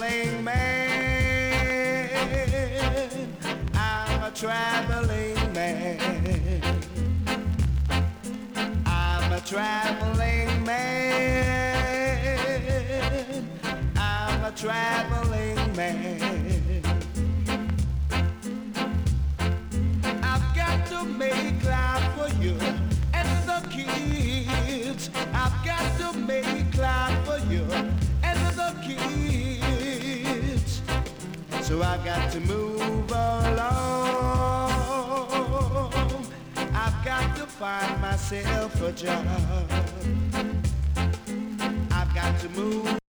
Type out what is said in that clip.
traveling man. I'm a traveling man. I'm a traveling man. I'm a traveling man. I've got to make life for you and the kids. I've got to make life for you and the kids. So I got to move along. I've got to find myself a job. I've got to move